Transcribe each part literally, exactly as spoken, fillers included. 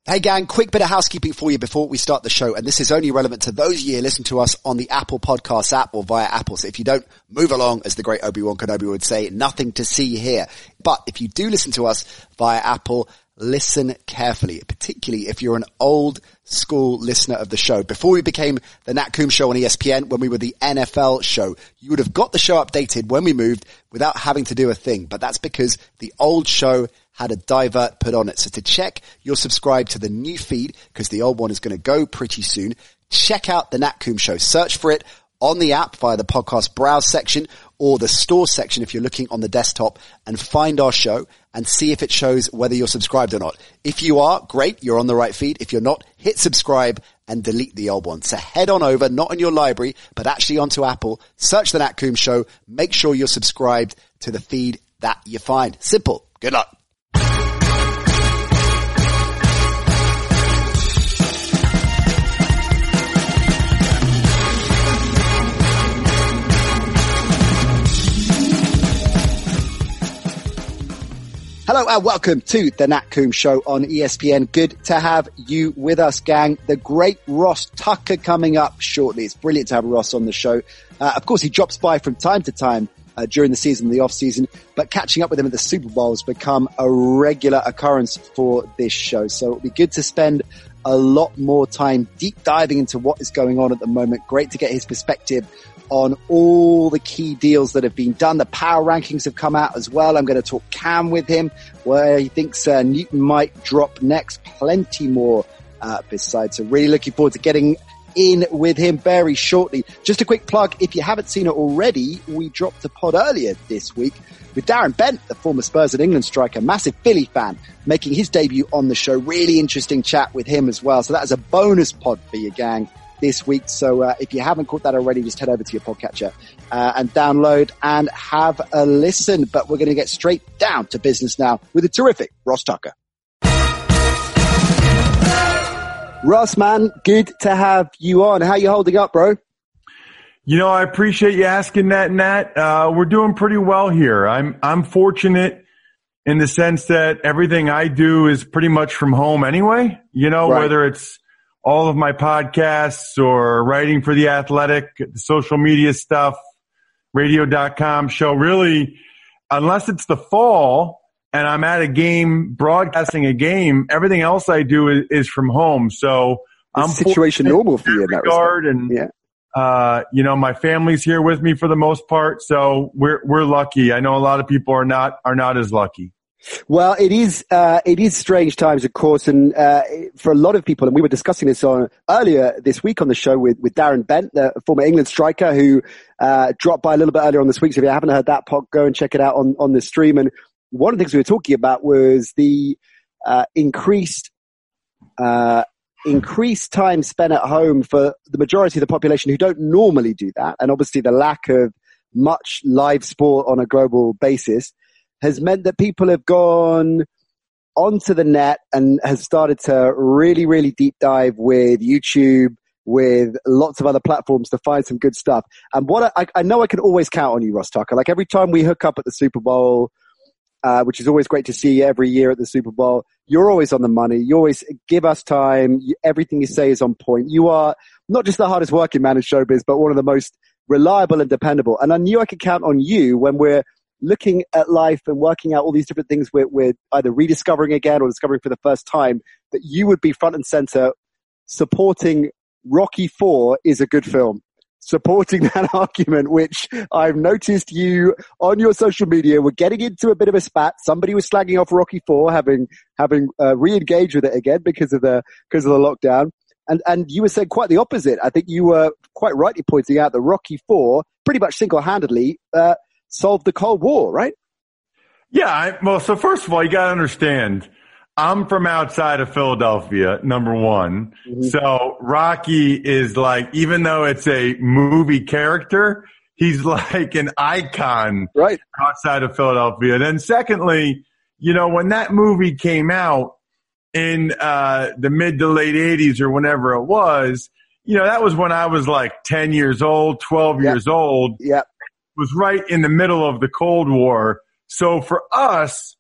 Hey gang, quick bit of housekeeping for you before we start the show, and this is only relevant to those of you who listen to us on the Apple Podcasts app or via Apple. So if you don't move along, as the great Obi-Wan Kenobi would say, nothing to see here. But if you do listen to us via Apple, listen carefully, particularly if you're an old school listener of the show. Before we became the Nat Coombs Show on E S P N, when we were the N F L show, you would have got the show updated when we moved without having to do a thing. But that's because the old show had a divert put on it. So to check, you're subscribed to the new feed because the old one is going to go pretty soon. Check out the Nat Coombs Show. Search for it on the app via the podcast browse section or the store section if you're looking on the desktop, and find our show and see if it shows whether you're subscribed or not. If you are, great, you're on the right feed. If you're not, hit subscribe and delete the old one. So head on over, not in your library, but actually onto Apple, search the Nat Coombs Show, make sure you're subscribed to the feed that you find. Simple. Good luck. Hello and welcome to the Nat Coombs Show on E S P N. Good to have you with us, gang. The great Ross Tucker coming up shortly. It's brilliant to have Ross on the show. Uh, of course, he drops by from time to time uh, during the season, the off season, but catching up with him at the Super Bowl has become a regular occurrence for this show. So it'll be good to spend a lot more time deep diving into what is going on at the moment. Great to get his perspective on all the key deals that have been done. The power rankings have come out as well. I'm going to talk Cam with him, where he thinks uh, Newton might drop next. Plenty more uh, besides. So really looking forward to getting in with him very shortly. Just a quick plug, if you haven't seen it already, we dropped a pod earlier this week with Darren Bent, the former Spurs and England striker, massive Philly fan, making his debut on the show. Really interesting chat with him as well. So that is a bonus pod for you, gang, this week. So uh, if you haven't caught that already, just head over to your podcatcher uh, and download and have a listen. But we're going to get straight down to business now with a terrific Ross Tucker. Ross, man, good to have you on. How you holding up, bro? You know, I appreciate you asking that, Nat. Uh, we're doing pretty well here. I'm I'm fortunate in the sense that everything I do is pretty much from home anyway. You know, right. Whether it's all of my podcasts or writing for The Athletic, the social media stuff, radio dot com show. Really, unless it's the fall and I'm at a game, broadcasting a game, everything else I do is, is from home. So I'm situation normal for you in that regard. And, yeah. uh, you know, my family's here with me for the most part. So we're, we're lucky. I know a lot of people are not, are not as lucky. Well, it is, uh, it is strange times, of course, and, uh, for a lot of people, and we were discussing this on earlier this week on the show with, with Darren Bent, the former England striker who, uh, dropped by a little bit earlier on this week. So if you haven't heard that pod, go and check it out on, on the stream. And one of the things we were talking about was the, uh, increased, uh, increased time spent at home for the majority of the population who don't normally do that. And obviously the lack of much live sport on a global basis has meant that people have gone onto the net and has started to really, really deep dive with YouTube, with lots of other platforms to find some good stuff. And what I, I know I can always count on you, Ross Tucker. Like every time we hook up at the Super Bowl, uh, which is always great to see every year at the Super Bowl, you're always on the money. You always give us time. You, everything you say is on point. You are not just the hardest working man in showbiz, but one of the most reliable and dependable. And I knew I could count on you when we're looking at life and working out all these different things we're, we're either rediscovering again or discovering for the first time, that you would be front and center supporting Rocky four is a good film. Supporting that argument, which I've noticed you on your social media were getting into a bit of a spat. Somebody was slagging off Rocky four, having, having, uh, re-engaged with it again because of the, because of the lockdown. And, and you were saying quite the opposite. I think you were quite rightly pointing out that Rocky four pretty much single-handedly, uh, solved the Cold War, right? Yeah. I, well, so first of all, you got to understand, I'm from outside of Philadelphia, number one. Mm-hmm. So Rocky is like, even though it's a movie character, he's like an icon right outside of Philadelphia. Then secondly, you know, when that movie came out in uh the mid to late eighties or whenever it was, you know, that was when I was like ten years old, twelve yep. years old. Yeah. Was right in the middle of the Cold War. So for us,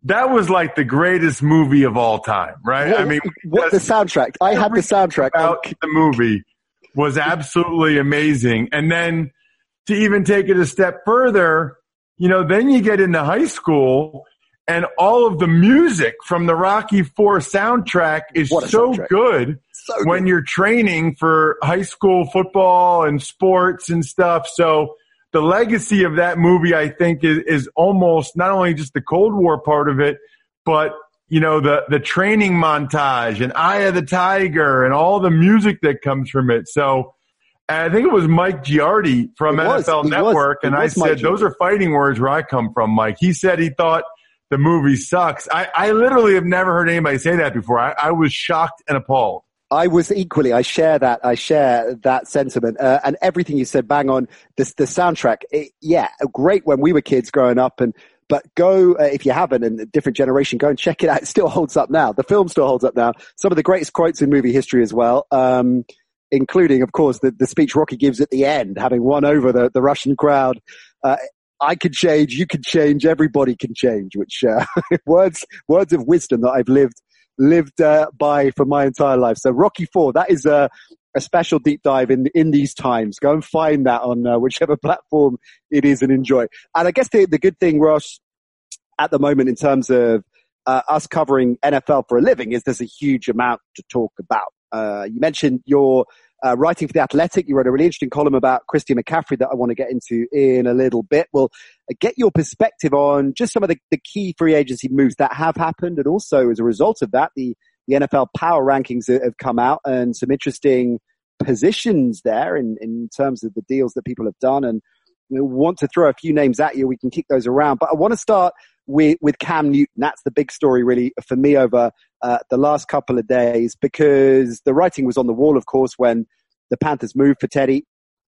that was like the greatest movie of all time, right? What, I mean, what the soundtrack? I had the soundtrack about the movie was absolutely amazing. And then to even take it a step further, you know, then you get into high school and all of the music from the Rocky four soundtrack is so soundtrack. good So when good. you're training for high school football and sports and stuff. So the legacy of that movie, I think, is, is almost not only just the Cold War part of it, but, you know, the, the training montage and Eye of the Tiger and all the music that comes from it. So I think it was Mike Giardi from It N F L was. It Network, was. It and I was Mike said, Giardi. those are fighting words where I come from, Mike. He said he thought the movie sucks. I, I literally have never heard anybody say that before. I, I was shocked and appalled. I was equally. I share that. I share that sentiment, uh, and everything you said. Bang on. This the soundtrack. It, yeah, great when we were kids growing up, and but go uh, if you haven't, and a different generation, go and check it out. It still holds up now. The film still holds up now. Some of the greatest quotes in movie history as well, um, including, of course, the, the speech Rocky gives at the end, having won over the the Russian crowd. Uh, I could change. You could change. Everybody can change. Which uh, words words of wisdom that I've lived. lived uh, by for my entire life. So Rocky four, that is a, a special deep dive in in these times. Go and find that on uh, whichever platform it is and enjoy. And I guess the, the good thing, Ross, at the moment in terms of uh, us covering N F L for a living is there's a huge amount to talk about. Uh, you mentioned your uh, writing for The Athletic. You wrote a really interesting column about Christian McCaffrey that I want to get into in a little bit. Well, get your perspective on just some of the, the key free agency moves that have happened. And also as a result of that, the, the N F L power rankings have come out and some interesting positions there in, in terms of the deals that people have done. And we want to throw a few names at you. We can kick those around, but I want to start with, with Cam Newton. That's the big story really for me over uh, the last couple of days, because the writing was on the wall, of course, when the Panthers moved for Teddy.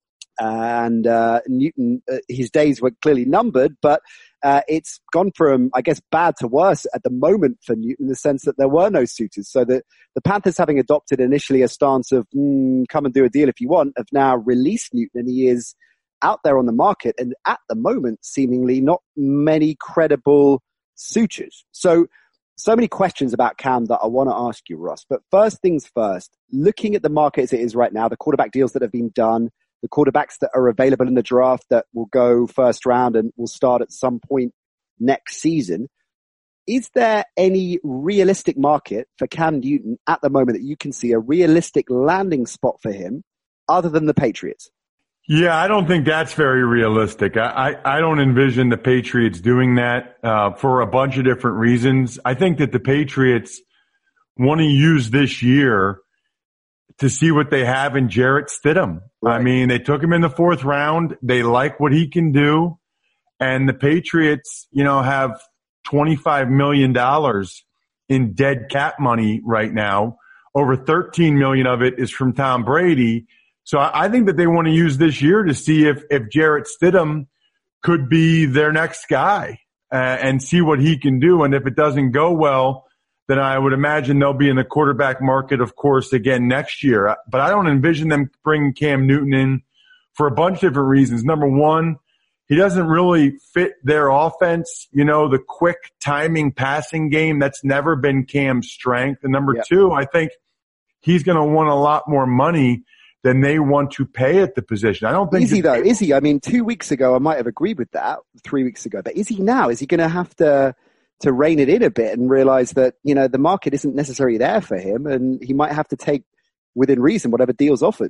And uh, Newton, uh, his days were clearly numbered, but uh, it's gone from, I guess, bad to worse at the moment for Newton in the sense that there were no suitors. So the, the Panthers, having adopted initially a stance of mm, come and do a deal if you want, have now released Newton, and he is out there on the market. And at the moment, seemingly not many credible suitors. So, so many questions about Cam that I want to ask you, Ross. But first things first, looking at the market as it is right now, the quarterback deals that have been done, the quarterbacks that are available in the draft that will go first round and will start at some point next season. Is there any realistic market for Cam Newton at the moment that you can see a realistic landing spot for him other than the Patriots? Yeah, I don't think that's very realistic. I, I, I don't envision the Patriots doing that uh, for a bunch of different reasons. I think that the Patriots want to use this year to see what they have in Jarrett Stidham. Right. I mean, they took him in the fourth round. They like what he can do. And the Patriots, you know, have twenty-five million dollars in dead cap money right now. Over thirteen million dollars of it is from Tom Brady. So I think that they want to use this year to see if, if Jarrett Stidham could be their next guy uh, and see what he can do. And if it doesn't go well, then I would imagine they'll be in the quarterback market, of course, again next year. But I don't envision them bringing Cam Newton in for a bunch of different reasons. Number one, he doesn't really fit their offense. You know, the quick timing passing game, that's never been Cam's strength. And number yep. two, I think he's going to want a lot more money than they want to pay at the position. I don't think. Is he though? Is he? I mean, two weeks ago, I might have agreed with that, three weeks ago. But is he now? Is he going to have to to rein it in a bit and realize that, you know, the market isn't necessarily there for him and he might have to take within reason whatever deal's offered?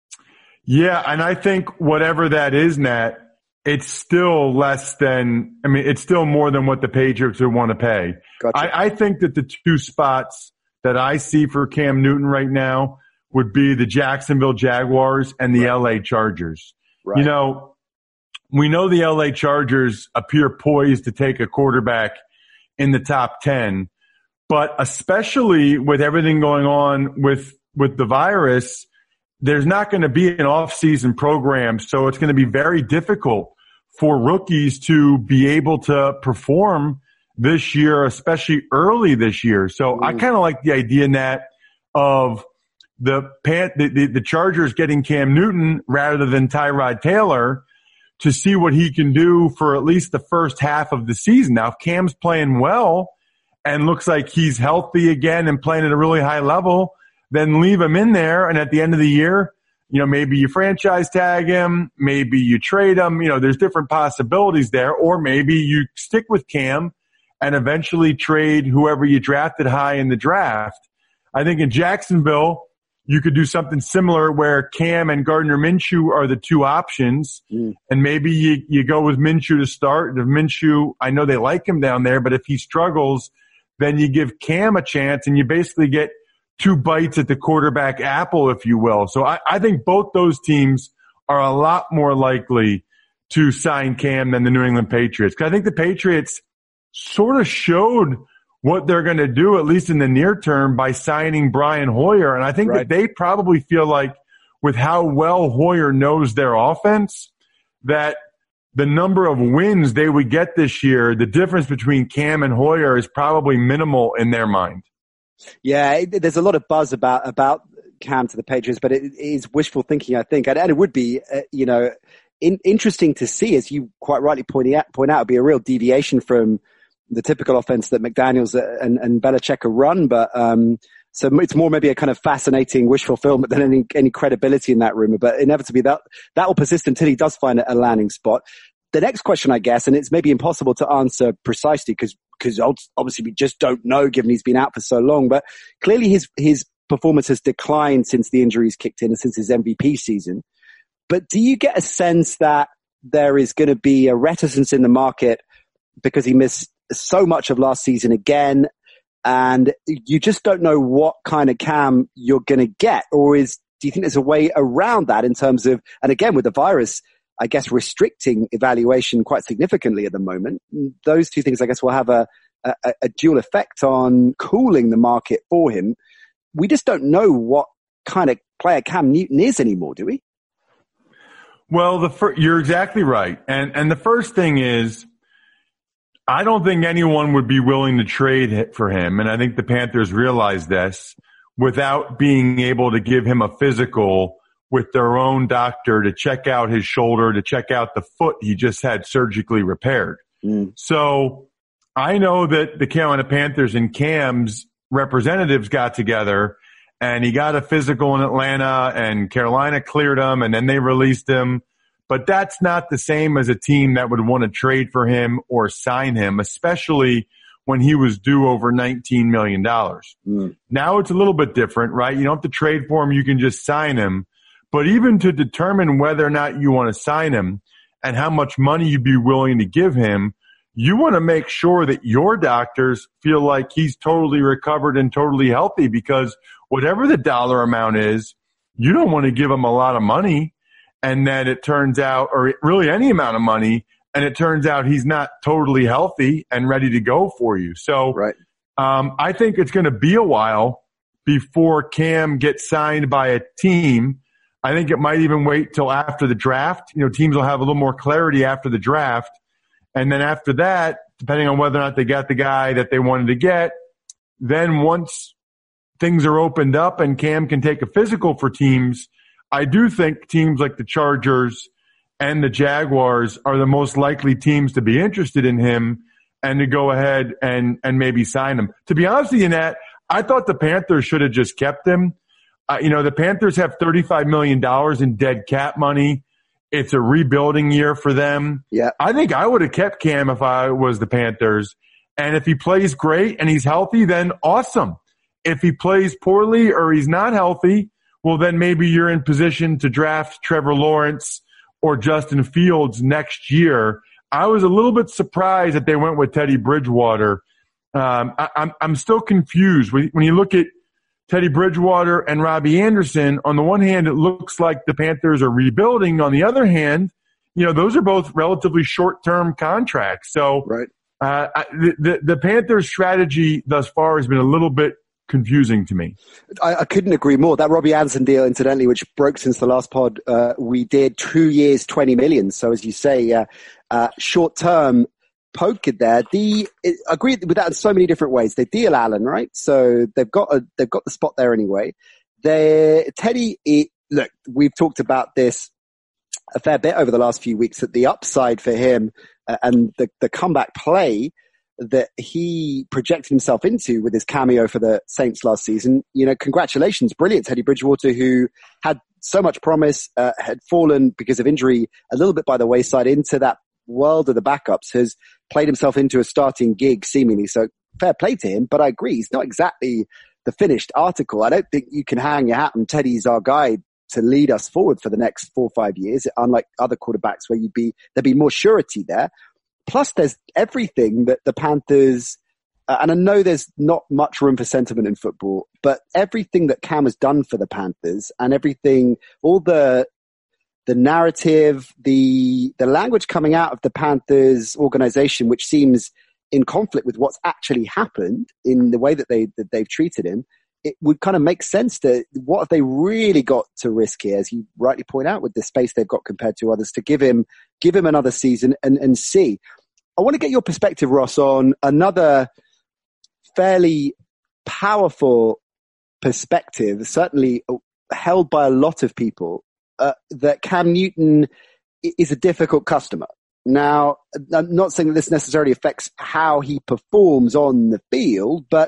Yeah, and I think whatever that is, Nat, it's still less than, I mean, it's still more than what the Patriots would want to pay. Gotcha. I, I think that the two spots that I see for Cam Newton right now would be the Jacksonville Jaguars and the right. L A Chargers. Right. You know, we know the L A Chargers appear poised to take a quarterback in the top ten, but especially with everything going on with, with the virus, there's not going to be an off-season program. So it's going to be very difficult for rookies to be able to perform this year, especially early this year. So mm. I kind of like the idea, Nat, of the, Pan- the, the, the Chargers getting Cam Newton rather than Tyrod Taylor to see what he can do for at least the first half of the season. Now, if Cam's playing well and looks like he's healthy again and playing at a really high level, then leave him in there. And at the end of the year, you know, maybe you franchise tag him, maybe you trade him. You know, there's different possibilities there. Or maybe you stick with Cam and eventually trade whoever you drafted high in the draft. I think in Jacksonville, you could do something similar where Cam and Gardner Minshew are the two options, mm. and maybe you, you go with Minshew to start. If Minshew, I know they like him down there, but if he struggles, then you give Cam a chance, and you basically get two bites at the quarterback apple, if you will. So I, I think both those teams are a lot more likely to sign Cam than the New England Patriots. Because I think the Patriots sort of showed what they're going to do, at least in the near term, by signing Brian Hoyer. And I think right. that they probably feel like with how well Hoyer knows their offense, that the number of wins they would get this year, the difference between Cam and Hoyer is probably minimal in their mind. Yeah, it, there's a lot of buzz about, about Cam to the Patriots, but it is wishful thinking, I think. And, and it would be, uh, you know, in, interesting to see, as you quite rightly point out, point out, it'd be a real deviation from the typical offense that McDaniels and, and Belichick are run, but um, so it's more maybe a kind of fascinating wish fulfillment than any, any credibility in that rumor. But inevitably, that that will persist until he does find a landing spot. The next question, I guess, and it's maybe impossible to answer precisely because because obviously we just don't know, given he's been out for so long. But clearly, his his performance has declined since the injuries kicked in and since his M V P season. But do you get a sense that there is going to be a reticence in the market because he missed so much of last season again, and you just don't know what kind of Cam you're going to get? Or is, do you think there's a way around that in terms of, and again, with the virus, I guess, restricting evaluation quite significantly at the moment, those two things, I guess, will have a, a, a dual effect on cooling the market for him. We just don't know what kind of player Cam Newton is anymore, do we? Well, the fir- you're exactly right. And, and the first thing is, I don't think anyone would be willing to trade for him, and I think the Panthers realize this, without being able to give him a physical with their own doctor to check out his shoulder, to check out the foot he just had surgically repaired. Mm. So I know that the Carolina Panthers and Cam's representatives got together, and he got a physical in Atlanta, and Carolina cleared him, and then they released him. But that's not the same as a team that would want to trade for him or sign him, especially when he was due over nineteen million dollars. Mm. Now it's a little bit different, right? You don't have to trade for him. You can just sign him. But even to determine whether or not you want to sign him and how much money you'd be willing to give him, you want to make sure that your doctors feel like he's totally recovered and totally healthy, because whatever the dollar amount is, you don't want to give him a lot of money. And then it turns out, or really any amount of money, and it turns out he's not totally healthy and ready to go for you. So right. um, I think it's going to be a while before Cam gets signed by a team. I think it might even wait till after the draft. You know, teams will have a little more clarity after the draft. And then after that, depending on whether or not they got the guy that they wanted to get, then once things are opened up and Cam can take a physical for teams, I do think teams like the Chargers and the Jaguars are the most likely teams to be interested in him and to go ahead and, and maybe sign him. To be honest with you, Nat, I thought the Panthers should have just kept him. Uh, you know, the Panthers have thirty-five million dollars in dead cap money. It's a rebuilding year for them. Yeah. I think I would have kept Cam if I was the Panthers. And if he plays great and he's healthy, then awesome. If he plays poorly or he's not healthy, well, then maybe you're in position to draft Trevor Lawrence or Justin Fields next year. I was a little bit surprised that they went with Teddy Bridgewater. Um, I, I'm, I'm still confused. When, when you look at Teddy Bridgewater and Robbie Anderson, on the one hand, it looks like the Panthers are rebuilding. On the other hand, you know, those are both relatively short-term contracts. So right. uh, the, the, the Panthers' strategy thus far has been a little bit confusing to me. I, I couldn't agree more. That Robbie Anderson deal, incidentally, which broke since the last pod uh, we did, two years, twenty million. So as you say, uh, uh, short term poker there. The it, agree with that in so many different ways. They deal Allen, right? So they've got a, they've got the spot there anyway. They Teddy. It, look, we've talked about this a fair bit over the last few weeks that the upside for him uh, and the, the comeback play that he projected himself into with his cameo for the Saints last season, you know, congratulations, brilliant. Teddy Bridgewater, who had so much promise, uh, had fallen because of injury a little bit by the wayside into that world of the backups, has played himself into a starting gig seemingly. So fair play to him, but I agree, he's not exactly the finished article. I don't think you can hang your hat on Teddy's our guy to lead us forward for the next four or five years, unlike other quarterbacks where you'd be, there'd be more surety there. Plus there's everything that the Panthers, uh, and I know there's not much room for sentiment in football, but everything that Cam has done for the Panthers and everything, all the, the narrative, the, the language coming out of the Panthers organization, which seems in conflict with what's actually happened in the way that they, that they've treated him, it would kind of make sense to what have they really got to risk here, as you rightly point out, with the space they've got compared to others, to give him, give him another season and, and see. I want to get your perspective, Ross, on another fairly powerful perspective, certainly held by a lot of people, uh, that Cam Newton is a difficult customer. Now, I'm not saying that this necessarily affects how he performs on the field, but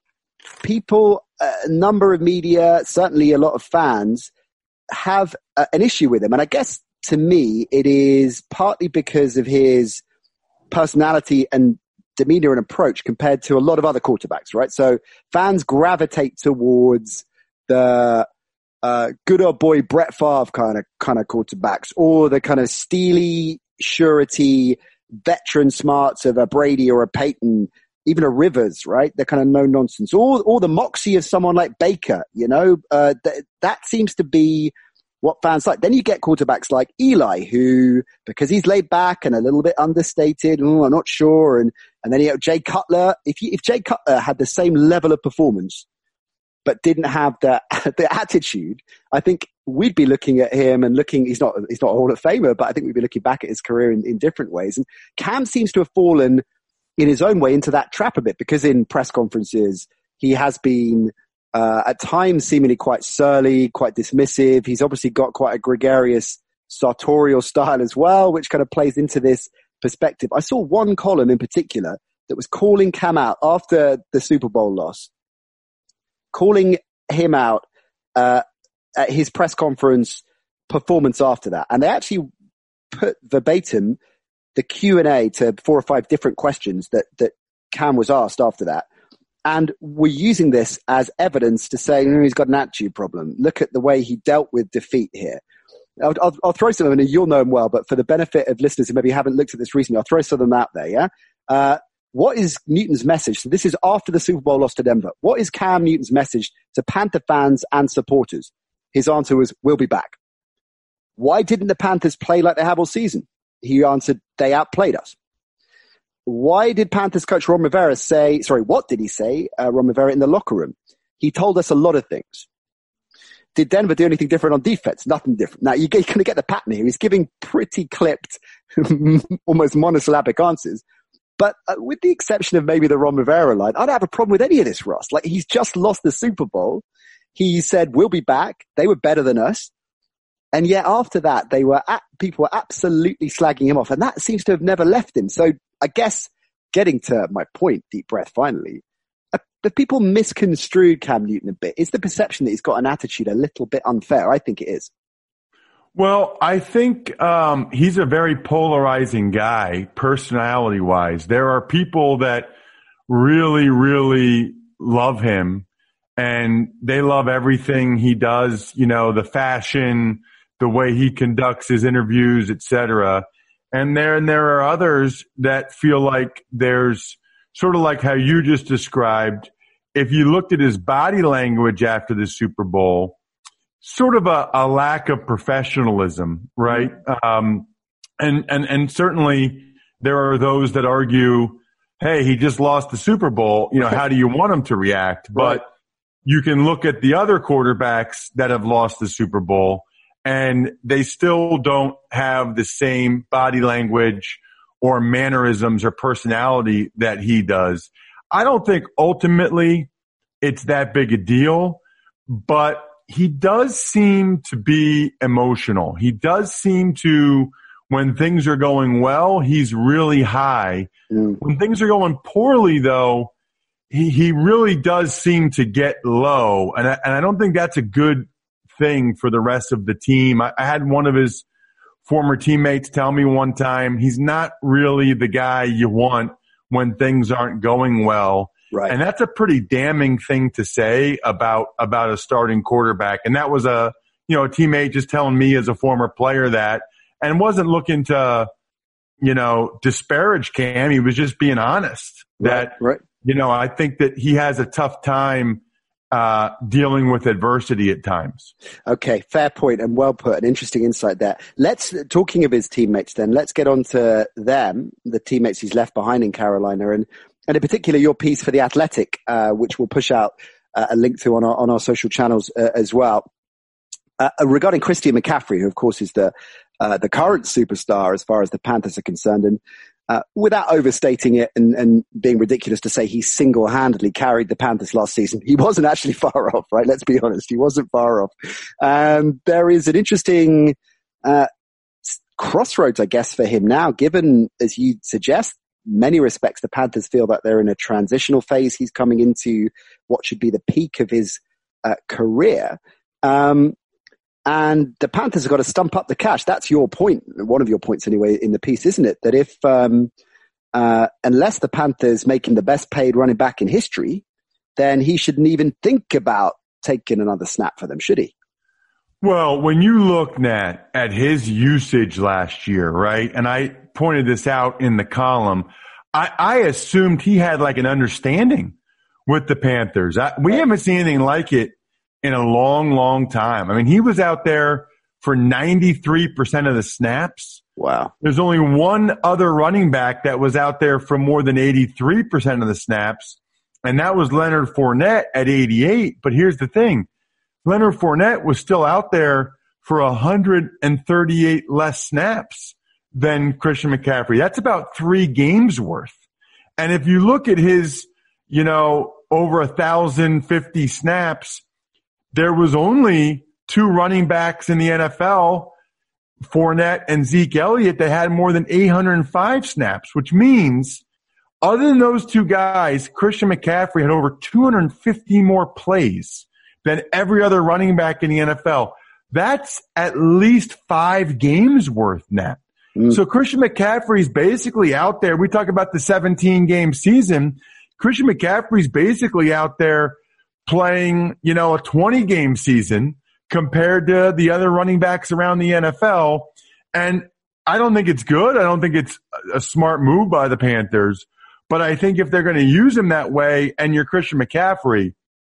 people, a number of media, certainly a lot of fans, have a, an issue with him. And I guess to me, it is partly because of his personality and demeanor and approach compared to a lot of other quarterbacks, right? So fans gravitate towards the uh, good old boy Brett Favre kind of kind of quarterbacks, or the kind of steely, surety, veteran smarts of a Brady or a Peyton, even a Rivers, right? They're kind of no nonsense. Or, or the moxie of someone like Baker, you know, uh, th- that seems to be what fans like. Then you get quarterbacks like Eli, who, because he's laid back and a little bit understated, oh, I'm not sure. And, and then you have Jay Cutler. If you, if Jay Cutler had the same level of performance, but didn't have the, the attitude, I think we'd be looking at him and looking, he's not, he's not a Hall of Famer, but I think we'd be looking back at his career in, in different ways. And Cam seems to have fallen in his own way into that trap a bit, because in press conferences, he has been, uh, at times seemingly quite surly, quite dismissive. He's obviously got quite a gregarious sartorial style as well, which kind of plays into this perspective. I saw one column in particular that was calling Cam out after the Super Bowl loss, calling him out, uh, at his press conference performance after that. And they actually put verbatim the Q and A to four or five different questions that, that Cam was asked after that. And we're using this as evidence to say, no, he's got an attitude problem. Look at the way he dealt with defeat here. I'll, I'll, I'll throw some of them in, you'll know them well, but for the benefit of listeners who maybe haven't looked at this recently, I'll throw some of them out there, yeah? Uh, what is Newton's message? So this is after the Super Bowl loss to Denver. What is Cam Newton's message to Panther fans and supporters? His answer was, we'll be back. Why didn't the Panthers play like they have all season? He answered, they outplayed us. Why did Panthers coach Ron Rivera say, sorry, what did he say, uh, Ron Rivera, in the locker room? He told us a lot of things. Did Denver do anything different on defense? Nothing different. Now, you're going to get the pattern here. He's giving pretty clipped, almost monosyllabic answers. But uh, with the exception of maybe the Ron Rivera line, I don't have a problem with any of this, Ross. Like, he's just lost the Super Bowl. He said, we'll be back. They were better than us. And yet after that, they were at, people were absolutely slagging him off. And that seems to have never left him. So I guess getting to my point, deep breath finally, uh, the people misconstrued Cam Newton a bit. Is the perception that he's got an attitude a little bit unfair? I think it is. Well, I think um, he's a very polarizing guy, personality-wise. There are people that really, really love him, and they love everything he does, you know, the fashion, the way he conducts his interviews, et cetera. And there, and there are others that feel like there's sort of like how you just described. If you looked at his body language after the Super Bowl, sort of a, a lack of professionalism, right? Um, and, and, and certainly there are those that argue, hey, he just lost the Super Bowl. You know, how do you want him to react? But right. You can look at the other quarterbacks that have lost the Super Bowl, and they still don't have the same body language or mannerisms or personality that he does. I don't think ultimately it's that big a deal, but he does seem to be emotional. He does seem to, when things are going well, he's really high. Mm. When things are going poorly, though, he, he really does seem to get low. And I, and I don't think that's a good thing for the rest of the team. I, I had one of his former teammates tell me one time, he's not really the guy you want when things aren't going well. Right. And that's a pretty damning thing to say about, about a starting quarterback. And that was a, you know, a teammate just telling me as a former player that, and wasn't looking to, you know, disparage Cam. He was just being honest that, right, right. you know, I think that he has a tough time Uh, dealing with adversity at times. Okay, fair point and well put. An interesting insight there. Let's, talking of his teammates then, let's get on to them, the teammates he's left behind in Carolina, and, and in particular your piece for The Athletic, uh, which we'll push out uh, a link to on our, on our social channels uh, as well. Uh, regarding Christian McCaffrey, who of course is the, uh, the current superstar as far as the Panthers are concerned, and Uh, without overstating it and, and being ridiculous to say he single-handedly carried the Panthers last season, he wasn't actually far off, right? Let's be honest. He wasn't far off. Um, there is an interesting uh, crossroads, I guess, for him now, given, as you suggest, many respects, the Panthers feel that they're in a transitional phase. He's coming into what should be the peak of his uh, career. Um, And the Panthers have got to stump up the cash. That's your point, one of your points anyway in the piece, isn't it? That if, um, uh, unless the Panthers make him the best paid running back in history, then he shouldn't even think about taking another snap for them, should he? Well, when you look, Nat, at his usage last year, right? And I pointed this out in the column. I, I assumed he had like an understanding with the Panthers. I, we haven't seen anything like it in a long, long time. I mean, he was out there for ninety-three percent of the snaps. Wow. There's only one other running back that was out there for more than eighty-three percent of the snaps, and that was Leonard Fournette at eighty-eight. But here's the thing. Leonard Fournette was still out there for one hundred thirty-eight less snaps than Christian McCaffrey. That's about three games worth. And if you look at his, you know, over one thousand fifty snaps, there was only two running backs in the N F L, Fournette and Zeke Elliott, that had more than eight hundred five snaps, which means other than those two guys, Christian McCaffrey had over two hundred fifty more plays than every other running back in the N F L. That's at least five games worth, Nat. Mm. So Christian McCaffrey's basically out there. We talk about the seventeen-game season. Christian McCaffrey's basically out there playing, you know, a twenty-game season compared to the other running backs around the N F L. And I don't think it's good. I don't think it's a smart move by the Panthers. But I think if they're going to use him that way and you're Christian McCaffrey,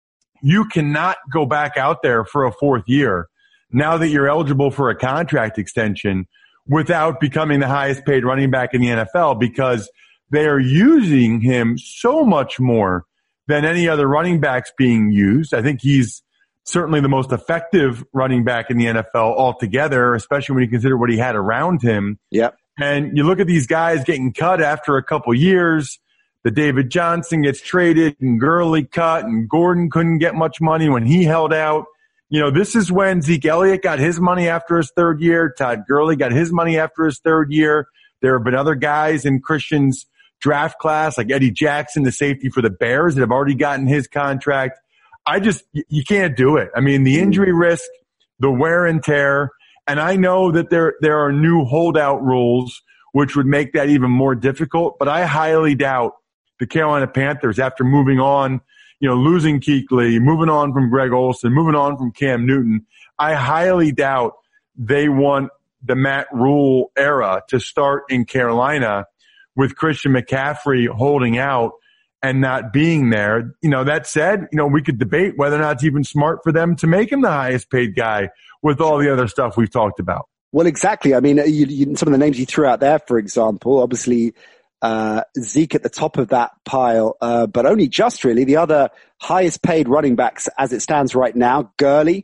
you cannot go back out there for a fourth year now that you're eligible for a contract extension without becoming the highest paid running back in the N F L, because they are using him so much more than any other running backs being used. I think he's certainly the most effective running back in the N F L altogether, especially when you consider what he had around him. Yep. And you look at these guys getting cut after a couple years. The David Johnson gets traded and Gurley cut, and Gordon couldn't get much money when he held out. You know, this is when Zeke Elliott got his money after his third year. Todd Gurley got his money after his third year. There have been other guys in Christian's draft class, like Eddie Jackson, the safety for the Bears, that have already gotten his contract. I just, you can't do it. I mean, the injury risk, the wear and tear, and I know that there, there are new holdout rules which would make that even more difficult, but I highly doubt the Carolina Panthers, after moving on, you know, losing Kuechly, moving on from Greg Olsen, moving on from Cam Newton, I highly doubt they want the Matt Rule era to start in Carolina with Christian McCaffrey holding out and not being there. You know, that said, you know, we could debate whether or not it's even smart for them to make him the highest paid guy with all the other stuff we've talked about. Well, exactly. I mean, you, you, some of the names you threw out there, for example, obviously uh, Zeke at the top of that pile, uh, but only just really. The other highest paid running backs as it stands right now, Gurley,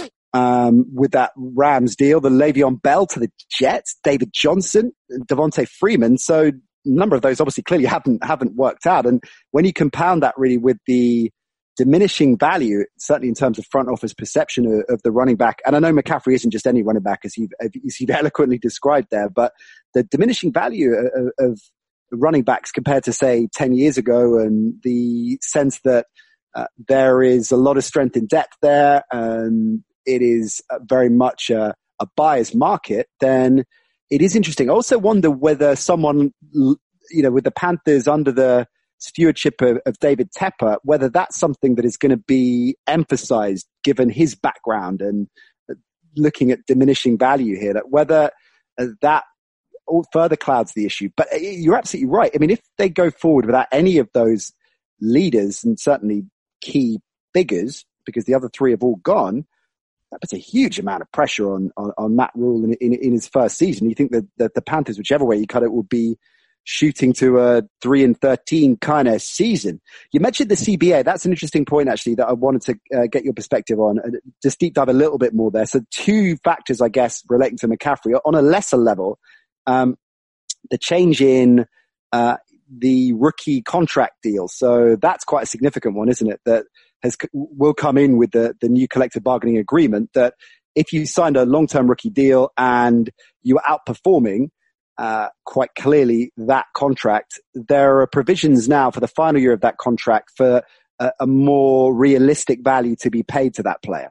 um, with that Rams deal, the Le'Veon Bell to the Jets, David Johnson, Devontae Freeman. So, a number of those obviously clearly haven't haven't worked out. And when you compound that really with the diminishing value, certainly in terms of front office perception of, of the running back. And I know McCaffrey isn't just any running back, as you've, as you've eloquently described there, but the diminishing value of, of running backs compared to, say, ten years ago, and the sense that uh, there is a lot of strength in depth there, and it is very much a, a buyer's market, then it is interesting. I also wonder whether someone, you know, with the Panthers under the stewardship of, of David Tepper, whether that's something that is going to be emphasized given his background and looking at diminishing value here, that whether uh, that further clouds the issue. But you're absolutely right. I mean, if they go forward without any of those leaders and certainly key figures, because the other three have all gone, that puts a huge amount of pressure on, on, on Matt Rule in, in, in his first season. You think that, that the Panthers, whichever way you cut it, will be shooting to a three and thirteen kind of season. You mentioned the C B A. That's an interesting point, actually, that I wanted to uh, get your perspective on. Uh, just deep dive a little bit more there. So two factors, I guess, relating to McCaffrey. On a lesser level, um, the change in uh, the rookie contract deal. So that's quite a significant one, isn't it? That has will come in with the, the new collective bargaining agreement, that if you signed a long-term rookie deal and you were outperforming uh, quite clearly that contract, there are provisions now for the final year of that contract for a, a more realistic value to be paid to that player.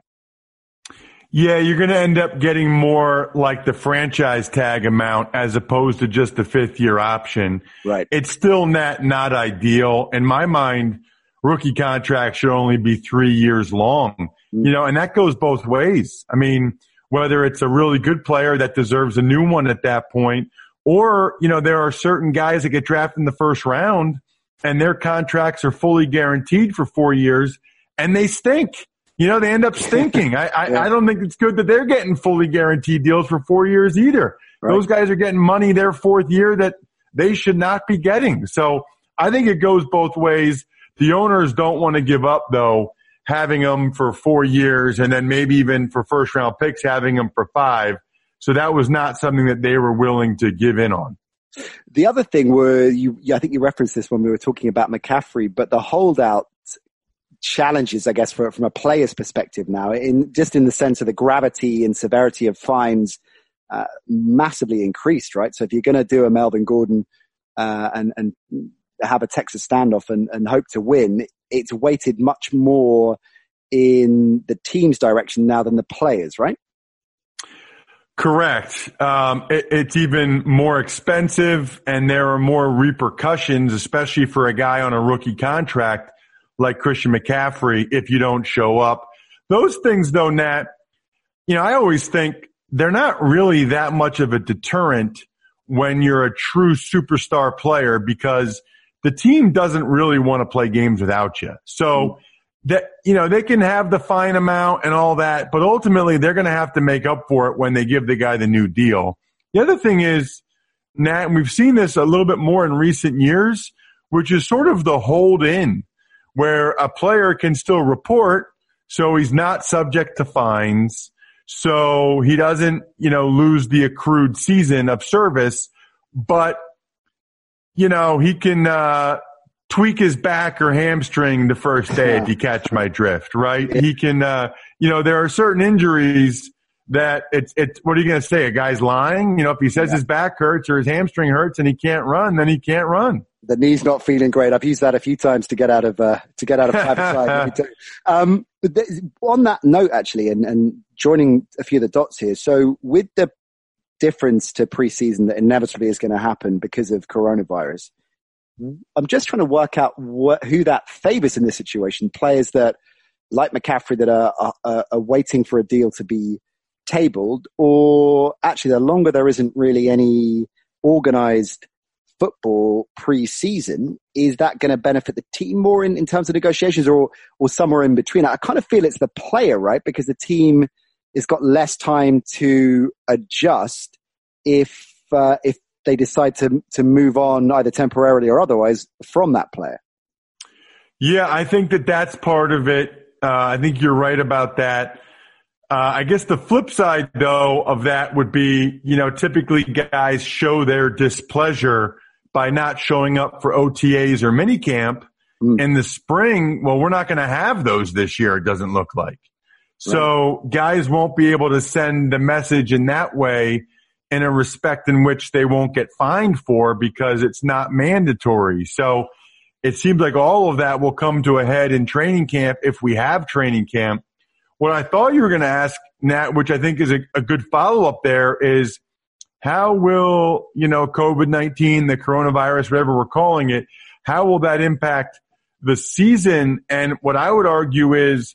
Yeah, you're going to end up getting more like the franchise tag amount as opposed to just the fifth year option. Right. It's still not, not ideal. In my mind, rookie contracts should only be three years long, mm-hmm. you know, and that goes both ways. I mean, whether it's a really good player that deserves a new one at that point, or, you know, there are certain guys that get drafted in the first round and their contracts are fully guaranteed for four years and they stink. You know, they end up stinking. I, I, yeah. I don't think it's good that they're getting fully guaranteed deals for four years either. Right. Those guys are getting money their fourth year that they should not be getting. So I think it goes both ways. The owners don't want to give up, though, having them for four years and then maybe even for first round picks, having them for five. So that was not something that they were willing to give in on. The other thing were, you, I think you referenced this when we were talking about McCaffrey, but the holdout challenges, I guess, for, from a player's perspective now, in just in the sense of the gravity and severity of fines uh, massively increased, right? So if you're going to do a Melvin Gordon uh, and, and have a Texas standoff and, and hope to win, it's weighted much more in the team's direction now than the players, right? Correct. Um, it, it's even more expensive and there are more repercussions, especially for a guy on a rookie contract like Christian McCaffrey, if you don't show up. Those things, though, Nat, you know, I always think they're not really that much of a deterrent when you're a true superstar player because the team doesn't really want to play games without you. So that, you know, they can have the fine amount and all that, but ultimately they're going to have to make up for it when they give the guy the new deal. The other thing is, Nat, and we've seen this a little bit more in recent years, which is sort of the hold in, where a player can still report, so he's not subject to fines, so he doesn't, you know, lose the accrued season of service, but, you know, he can uh, tweak his back or hamstring the first day, if you catch my drift, right? He can, uh, you know, there are certain injuries that it's, it's, what are you going to say? A guy's lying? You know, if he says yeah. his back hurts or his hamstring hurts and he can't run, then he can't run. The knee's not feeling great. I've used that a few times to get out of uh, to get out of private side. Um, but th- on that note, actually, and, and joining a few of the dots here. So, with the difference to preseason that inevitably is going to happen because of coronavirus, I'm just trying to work out what, who that favors in this situation. Players that, like McCaffrey, that are, are, are waiting for a deal to be tabled, or actually, the longer there isn't really any organized football pre-season, is that going to benefit the team more in, in terms of negotiations, or or somewhere in between? I kind of feel it's the player, right? Because the team has got less time to adjust if uh, if they decide to to move on either temporarily or otherwise from that player. Yeah, I think that that's part of it. Uh, I think you're right about that. Uh, I guess the flip side, though, of that would be, you know, typically guys show their displeasure by not showing up for O T As or minicamp. Mm. In the spring, well, we're not going to have those this year, it doesn't look like. So right. Guys won't be able to send the message in that way in a respect in which they won't get fined for because it's not mandatory. So it seems like all of that will come to a head in training camp if we have training camp. What I thought you were going to ask, Nat, which I think is a, a good follow-up there, is how will, you know, COVID nineteen, the coronavirus, whatever we're calling it, how will that impact the season? And what I would argue is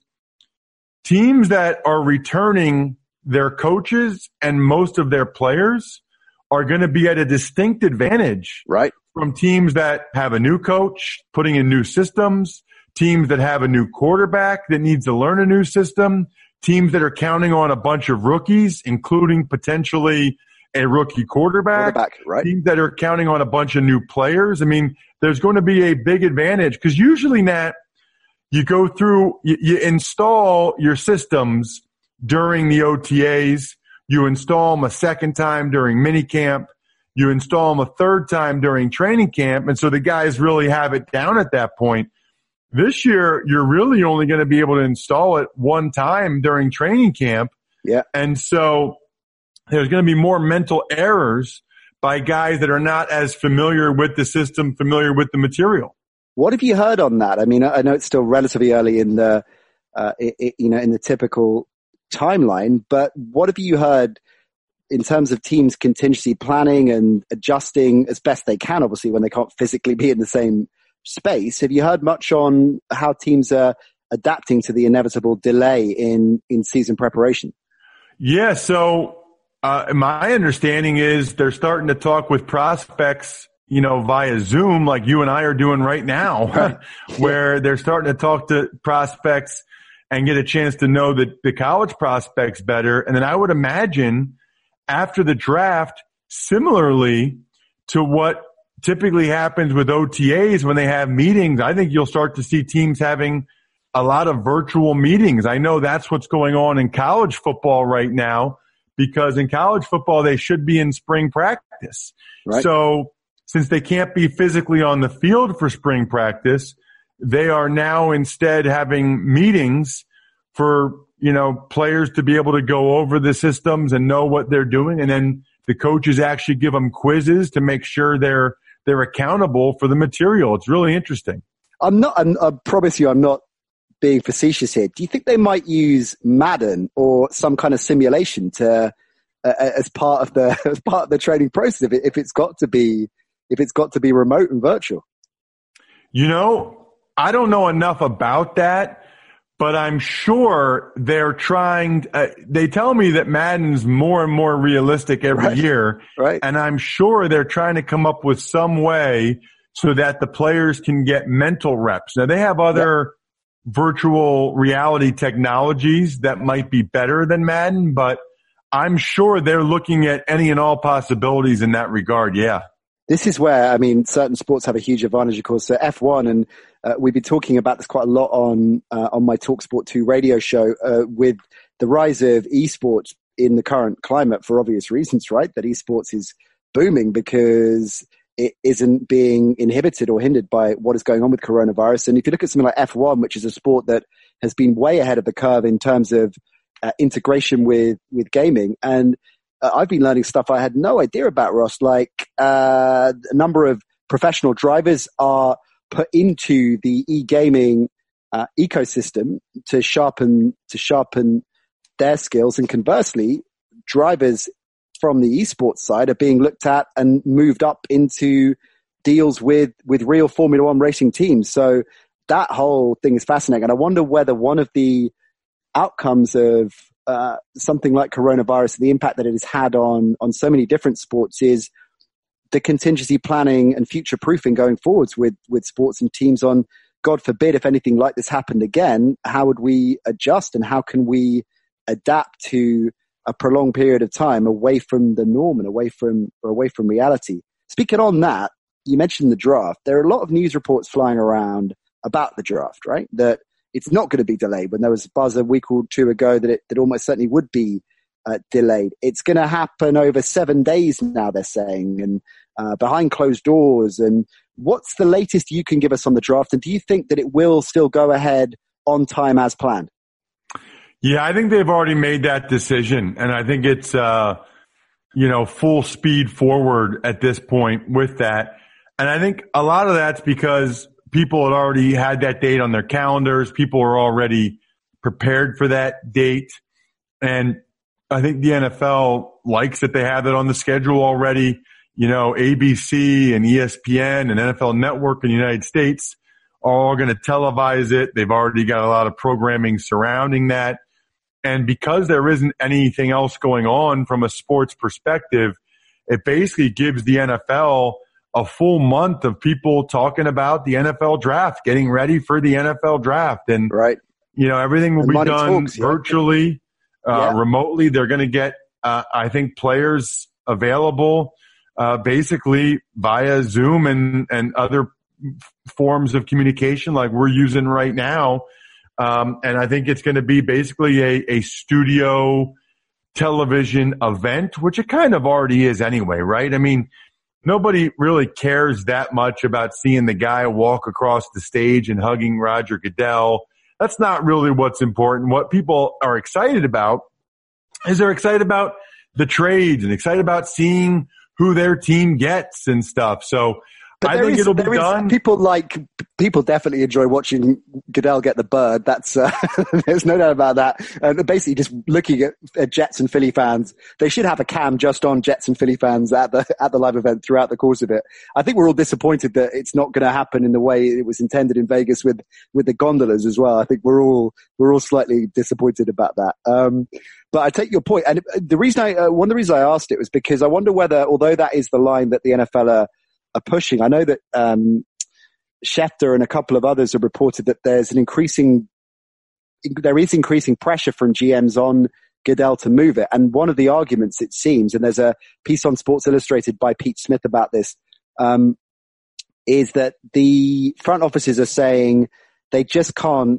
teams that are returning their coaches and most of their players are going to be at a distinct advantage right. from teams that have a new coach, putting in new systems, teams that have a new quarterback that needs to learn a new system, teams that are counting on a bunch of rookies, including potentially a rookie quarterback, quarterback right. teams that are counting on a bunch of new players. I mean, there's going to be a big advantage because usually, Nat, you go through, you, you install your systems during the O T As, you install them a second time during minicamp, you install them a third time during training camp, and so the guys really have it down at that point. This year, you're really only going to be able to install it one time during training camp. Yeah. And so there's going to be more mental errors by guys that are not as familiar with the system, familiar with the material. What have you heard on that? I mean, I know it's still relatively early in the, uh, it, it, you know, in the typical timeline, but what have you heard in terms of teams contingency planning and adjusting as best they can, obviously, when they can't physically be in the same space? Have you heard much on how teams are adapting to the inevitable delay in, in season preparation? Yeah. So, uh, my understanding is they're starting to talk with prospects, you know, via Zoom, like you and I are doing right now, where they're starting to talk to prospects and get a chance to know the, the college prospects better. And then I would imagine after the draft, similarly to what typically happens with O T As when they have meetings, I think you'll start to see teams having a lot of virtual meetings. I know that's what's going on in college football right now because in college football, they should be in spring practice. Right. So since they can't be physically on the field for spring practice, they are now instead having meetings for, you know, players to be able to go over the systems and know what they're doing. And then the coaches actually give them quizzes to make sure they're they're accountable for the material. It's really interesting. I'm not, I'm, I promise you I'm not being facetious here. Do you think they might use Madden or some kind of simulation to, uh, as part of the, as part of the training process if, it, if it's got to be, if it's got to be remote and virtual? You know, I don't know enough about that, but I'm sure they're trying, uh, they tell me that Madden's more and more realistic every right. year. Right. And I'm sure they're trying to come up with some way so that the players can get mental reps. Now they have other yeah. virtual reality technologies that might be better than Madden, but I'm sure they're looking at any and all possibilities in that regard. Yeah. This is where, I mean, certain sports have a huge advantage, of course. So F one, and uh, we've been talking about this quite a lot on uh, on my TalkSport two radio show uh, with the rise of esports in the current climate for obvious reasons, right? That esports is booming because it isn't being inhibited or hindered by what is going on with coronavirus. And if you look at something like F one, which is a sport that has been way ahead of the curve in terms of uh, integration with, with gaming, and Uh, I've been learning stuff I had no idea about, Ross, like uh, a number of professional drivers are put into the e-gaming uh, ecosystem to sharpen to sharpen their skills. And conversely, drivers from the esports side are being looked at and moved up into deals with, with real Formula One racing teams. So that whole thing is fascinating. And I wonder whether one of the outcomes of Uh, something like coronavirus, the impact that it has had on on so many different sports, is the contingency planning and future proofing going forwards with with sports and teams on, God forbid, if anything like this happened again, how would we adjust and how can we adapt to a prolonged period of time away from the norm and away from or away from reality? Speaking on that, you mentioned the draft. There are a lot of news reports flying around about the draft, right? That it's not going to be delayed, when there was buzz a week or two ago that it that almost certainly would be uh, delayed. It's going to happen over seven days now, they're saying, and uh, behind closed doors. And What's the latest you can give us on the draft? And do you think that it will still go ahead on time as planned? Yeah, I think they've already made that decision. And I think it's, uh, you know, full speed forward at this point with that. And I think a lot of that's because people had already had that date on their calendars. People are already prepared for that date. And I think the N F L likes that they have it on the schedule already. You know, A B C and E S P N and N F L Network in the United States are all going to televise it. They've already got a lot of programming surrounding that. And because there isn't anything else going on from a sports perspective, it basically gives the N F L a full month of people talking about the N F L draft, getting ready for the N F L draft. And, right. you know, everything will the be done talks, yeah. virtually, uh, yeah. remotely. They're going to get, uh, I think, players available uh, basically via Zoom and, and other forms of communication like we're using right now. Um, and I think it's going to be basically a, a studio television event, which it kind of already is anyway, right? I mean, nobody really cares that much about seeing the guy walk across the stage and hugging Roger Goodell. That's not really what's important. What people are excited about is they're excited about the trades and excited about seeing who their team gets and stuff. So But I think is, it'll be is, done. People like people definitely enjoy watching Goodell get the bird. That's uh, there's no doubt about that. Uh, basically, just looking at, at Jets and Philly fans, they should have a cam just on Jets and Philly fans at the at the live event throughout the course of it. I think we're all disappointed that it's not going to happen in the way it was intended in Vegas with with the gondolas as well. I think we're all we're all slightly disappointed about that. Um, but I take your point, and the reason I uh, one of the reasons I asked it was because I wonder whether, although that is the line that the N F L are are pushing. I know that um, Schefter and a couple of others have reported that there's an increasing, there is increasing pressure from G Ms on Goodell to move it. And one of the arguments, it seems, and there's a piece on Sports Illustrated by Pete Smith about this, um, is that the front offices are saying they just can't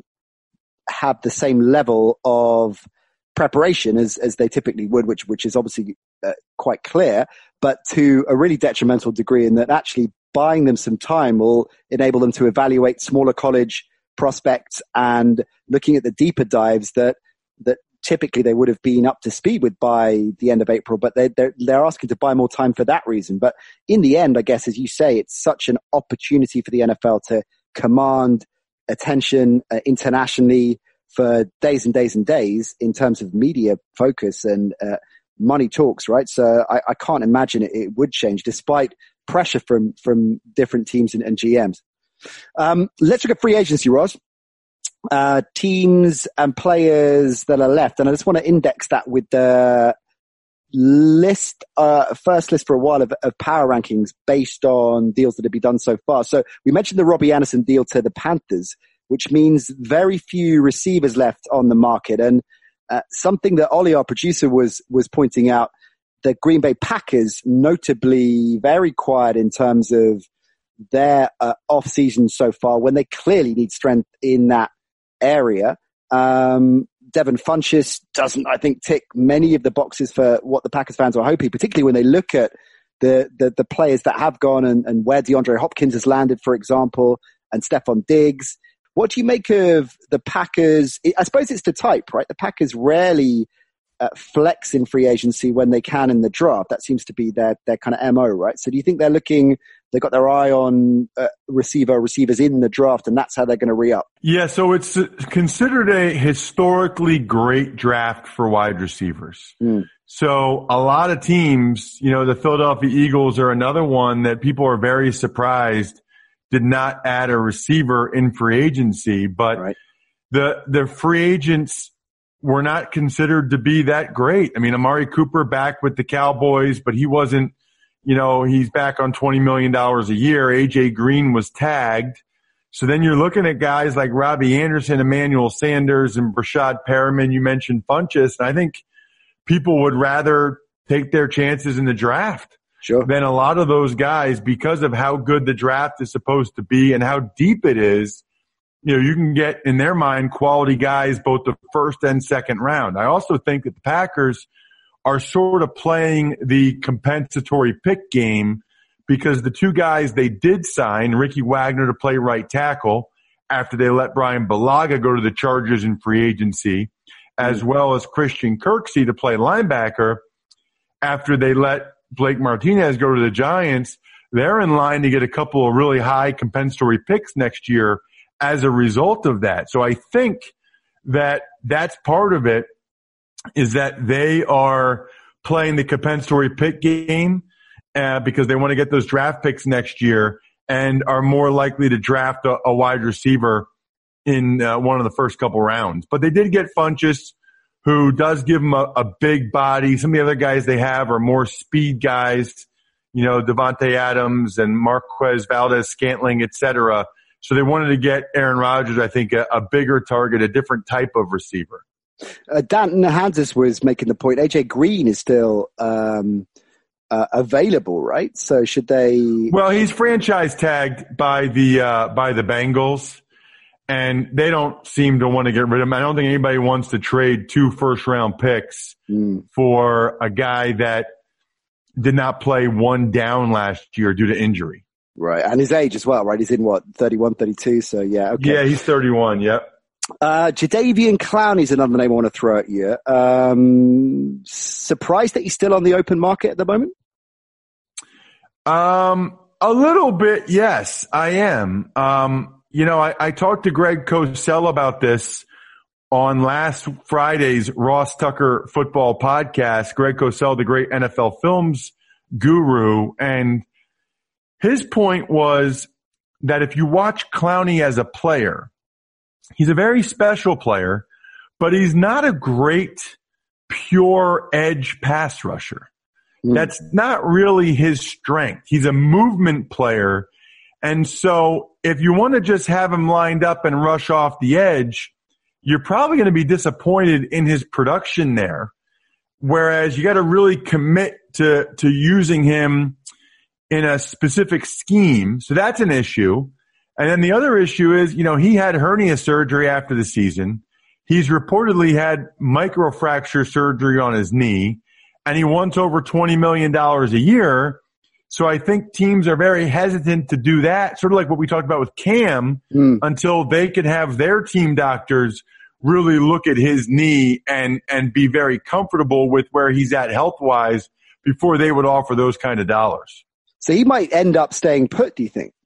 have the same level of preparation as, as they typically would, which, which is obviously uh, quite clear, but to a really detrimental degree, in that actually buying them some time will enable them to evaluate smaller college prospects and looking at the deeper dives that, that typically they would have been up to speed with by the end of April, but they, they're, they're asking to buy more time for that reason. But in the end, I guess, as you say, it's such an opportunity for the N F L to command attention uh, internationally for days and days and days in terms of media focus and uh, money talks, right? So I, I can't imagine it, it would change despite pressure from, from different teams and, and G Ms. Um, let's look at free agency, Ross. Uh, teams and players that are left. And I just want to index that with the list, uh, first list for a while of, of power rankings based on deals that have been done so far. So we mentioned the Robbie Anderson deal to the Panthers, which means very few receivers left on the market. And uh, something that Ollie, our producer, was was pointing out, the Green Bay Packers, notably very quiet in terms of their uh, off-season so far, when they clearly need strength in that area. Um, Devin Funchess doesn't, I think, tick many of the boxes for what the Packers fans are hoping, particularly when they look at the the, the players that have gone and, and where DeAndre Hopkins has landed, for example, and Stephon Diggs. What do you make of the Packers? I suppose it's the type, right? The Packers rarely uh, flex in free agency when they can in the draft. That seems to be their their kind of M O, right? So do you think they're looking, they've got their eye on uh, receiver receivers in the draft, and that's how they're going to re-up? Yeah, so it's considered a historically great draft for wide receivers. Mm. So a lot of teams, you know, the Philadelphia Eagles are another one that people are very surprised did not add a receiver in free agency, but right. the the free agents were not considered to be that great. I mean, Amari Cooper back with the Cowboys, but he wasn't, you know, he's back on twenty million dollars a year. A J Green was tagged. So then you're looking at guys like Robbie Anderson, Emmanuel Sanders, and Brashad Perriman. You mentioned Funchess, and I think people would rather take their chances in the draft. Sure. Than a lot of those guys, because of how good the draft is supposed to be and how deep it is. You know, you can get, in their mind, quality guys both the first and second round. I also think that the Packers are sort of playing the compensatory pick game because the two guys they did sign, Ricky Wagner to play right tackle after they let Brian Bulaga go to the Chargers in free agency, as mm-hmm. well as Christian Kirksey to play linebacker after they let Blake Martinez go to the Giants, they're in line to get a couple of really high compensatory picks next year as a result of that. So I think that that's part of it, is that they are playing the compensatory pick game uh, because they want to get those draft picks next year and are more likely to draft a, a wide receiver in uh, one of the first couple rounds. But they did get Funchess, who does give them a, a big body. Some of the other guys they have are more speed guys, you know, Devontae Adams and Marquez Valdez-Scantling, et cetera. So they wanted to get Aaron Rodgers, I think, a, a bigger target, a different type of receiver. Uh, Dan Hansis was making the point. A J Green is still um, uh, available, right? So should they? Well, he's franchise tagged by the uh, by the Bengals, and they don't seem to want to get rid of him. I don't think anybody wants to trade two first round picks mm. for a guy that did not play one down last year due to injury. Right, and his age as well, right? He's in what, thirty-one, thirty-two, so yeah. Okay. Yeah, he's thirty-one, yep. Uh, Jadeveon Clowney's another name I want to throw at you. Um, surprised that he's still on the open market at the moment? Um, a little bit, yes, I am. Um, you know, I, I talked to Greg Cosell about this on last Friday's Ross Tucker football podcast. Greg Cosell, the great N F L films guru, and his point was that if you watch Clowney as a player, he's a very special player, but he's not a great pure edge pass rusher. Mm. That's not really his strength. He's a movement player. And so if you want to just have him lined up and rush off the edge, you're probably going to be disappointed in his production there. Whereas you got to really commit to, to using him in a specific scheme. So that's an issue. And then the other issue is, you know, he had hernia surgery after the season. He's reportedly had microfracture surgery on his knee, and he wants over twenty million dollars a year. So I think teams are very hesitant to do that, sort of like what we talked about with Cam, mm. until they could have their team doctors really look at his knee and, and be very comfortable with where he's at health-wise before they would offer those kind of dollars. So he might end up staying put, do you think?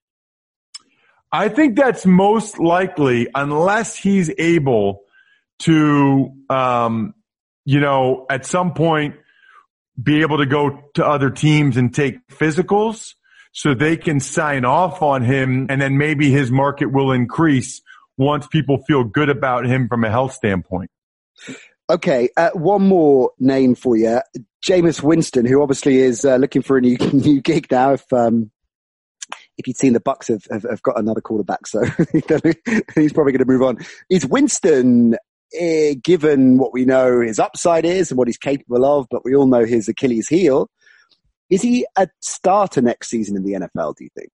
I think that's most likely, unless he's able to, um, you know, at some point be able to go to other teams and take physicals so they can sign off on him, and then maybe his market will increase once people feel good about him from a health standpoint. Okay, uh, one more name for you. Jameis Winston, who obviously is uh, looking for a new new gig now. If um, if you'd seen the Bucs have, have, have got another quarterback, so he's probably going to move on. Is Winston, uh, given what we know his upside is and what he's capable of, but we all know his Achilles heel, is he a starter next season in the N F L, do you think?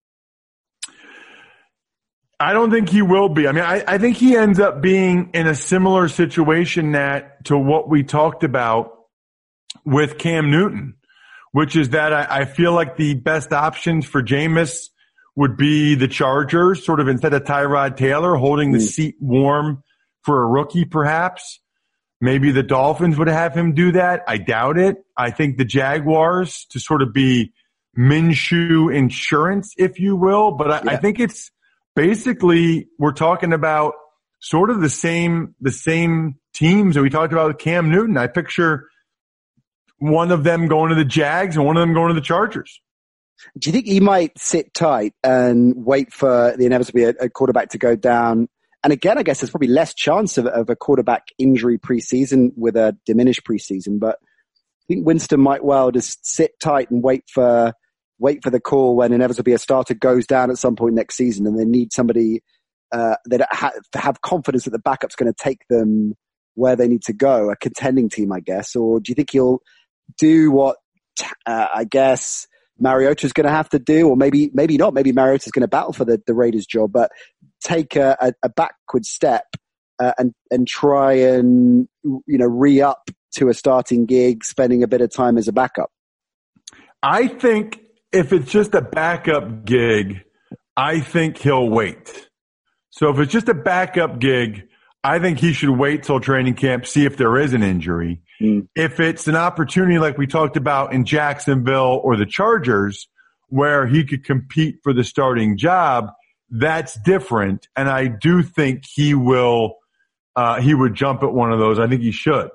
I don't think he will be. I mean, I, I think he ends up being in a similar situation that to what we talked about with Cam Newton, which is that I, I feel like the best options for Jameis would be the Chargers, sort of instead of Tyrod Taylor, holding the mm. seat warm for a rookie perhaps. Maybe the Dolphins would have him do that. I doubt it. I think the Jaguars to sort of be Minshew insurance, if you will. But I, yeah. I think it's basically we're talking about sort of the same the same teams that we talked about with Cam Newton. I picture one of them going to the Jags and one of them going to the Chargers. Do you think he might sit tight and wait for the inevitably a, a quarterback to go down? And again, I guess there's probably less chance of, of a quarterback injury preseason with a diminished preseason. But I think Winston might well just sit tight and wait for wait for the call when inevitably a starter goes down at some point next season, and they need somebody uh, that ha- have confidence that the backup's going to take them where they need to go, a contending team, I guess. Or do you think he'll do what uh, I guess Mariota's going to have to do, or maybe maybe not. Maybe Mariota's going to battle for the, the Raiders job, but take a, a, a backward step uh, and and try and you know re-up to a starting gig, spending a bit of time as a backup. I think if it's just a backup gig, I think he'll wait. So if it's just a backup gig, I think he should wait till training camp, see if there is an injury. Mm. If it's an opportunity like we talked about in Jacksonville or the Chargers, where he could compete for the starting job, that's different. And I do think he will, uh, he would jump at one of those. I think he should.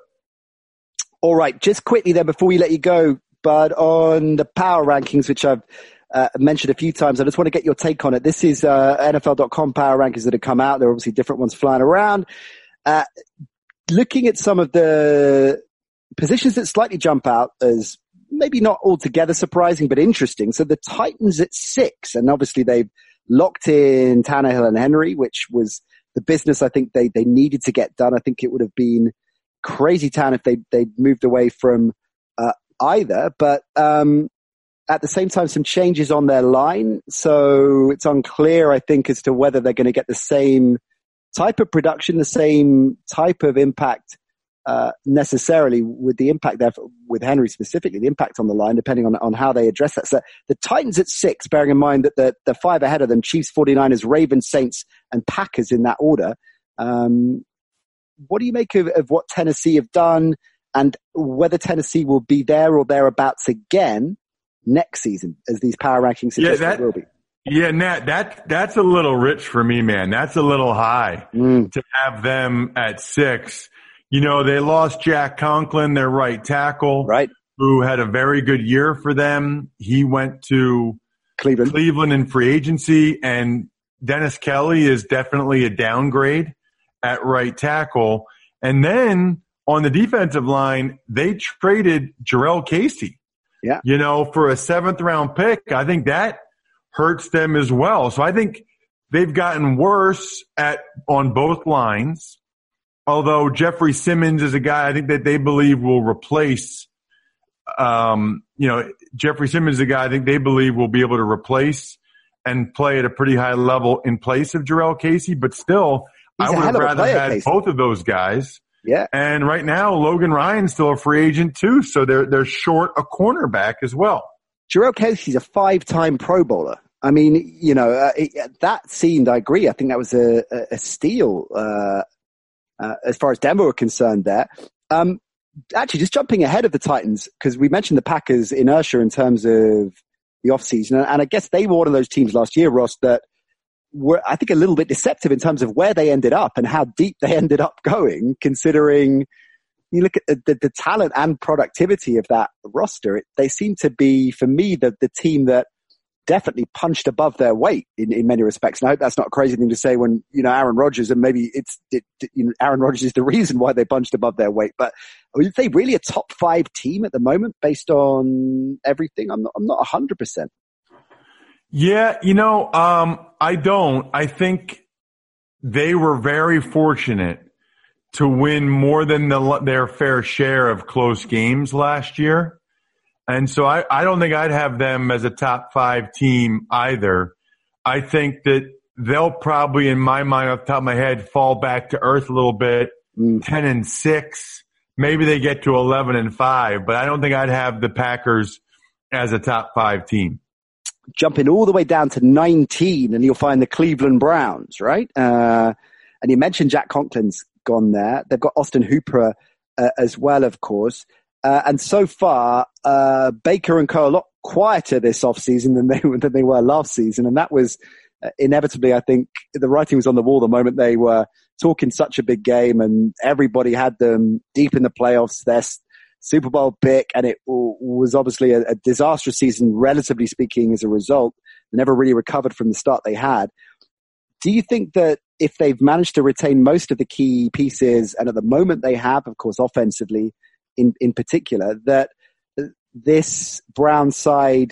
All right. Just quickly then, before we let you go, Bud, on the power rankings, which I've uh, mentioned a few times, I just want to get your take on it. This is uh, N F L dot com power rankings that have come out. There are obviously different ones flying around. Uh, looking at some of the positions that slightly jump out as maybe not altogether surprising, but interesting. So the Titans at six, and obviously they've locked in Tannehill and Henry, which was the business I think they, they needed to get done. I think it would have been crazy town if they, they moved away from uh, either. But um, at the same time, some changes on their line. So it's unclear, I think, as to whether they're going to get the same type of production, the same type of impact Uh, necessarily with the impact there with Henry specifically, the impact on the line, depending on, on how they address that. So the Titans at six, bearing in mind that the, the five ahead of them, Chiefs, forty-niners, Ravens, Saints, and Packers in that order. Um, what do you make of, of what Tennessee have done and whether Tennessee will be there or thereabouts again next season, as these power rankings suggest yeah, that, it will be? Yeah, Nat, that, that's a little rich for me, man. That's a little high mm. to have them at six. You know, they lost Jack Conklin, their right tackle, right, who had a very good year for them. He went to Cleveland, Cleveland in free agency, and Dennis Kelly is definitely a downgrade at right tackle. And then on the defensive line, they traded Jarrell Casey, yeah, you know, for a seventh round pick. I think that hurts them as well. So I think they've gotten worse at on both lines. Although Jeffrey Simmons is a guy I think that they believe will replace, um, you know, Jeffrey Simmons is a guy I think they believe will be able to replace and play at a pretty high level in place of Jarrell Casey. But still, He's I would have rather player, had Casey. both of those guys. Yeah. And right now, Logan Ryan's still a free agent too, so they're they're short a cornerback as well. Jarrell Casey's a five-time Pro Bowler. I mean, you know, uh, it, that seemed, I agree, I think that was a, a steal. Uh, Uh, as far as Denver were concerned there. Um, actually, just jumping ahead of the Titans, because we mentioned the Packers' inertia in terms of the offseason, and, and I guess they were one of those teams last year, Ross, that were, I think, a little bit deceptive in terms of where they ended up and how deep they ended up going, considering you look at the, the talent and productivity of that roster. It, they seem to be, for me, the, the team that definitely punched above their weight in, in many respects. And I hope that's not a crazy thing to say when, you know, Aaron Rodgers, and maybe it's, it, you know, Aaron Rodgers is the reason why they punched above their weight. But are they really a top five team at the moment based on everything? I'm not, I'm not a hundred percent. Yeah. You know, um, I don't, I think they were very fortunate to win more than the, their fair share of close games last year. And so I, I don't think I'd have them as a top five team either. I think that they'll probably, in my mind, off the top of my head, fall back to earth a little bit, mm. ten and six. Maybe they get to eleven and five, but I don't think I'd have the Packers as a top five team. Jumping all the way down to nineteen, and you'll find the Cleveland Browns, right? Uh, and you mentioned Jack Conklin's gone there. They've got Austin Hooper uh, as well, of course. Uh, and so far, uh, Baker and Co. a lot quieter this offseason than they, than they were last season. And that was uh, inevitably, I think, the writing was on the wall the moment they were talking such a big game and everybody had them deep in the playoffs, their Super Bowl pick. And it w- was obviously a, a disastrous season, relatively speaking, as a result. They never really recovered from the start they had. Do you think that if they've managed to retain most of the key pieces, and at the moment they have, of course, offensively, In, in particular, that this Brown side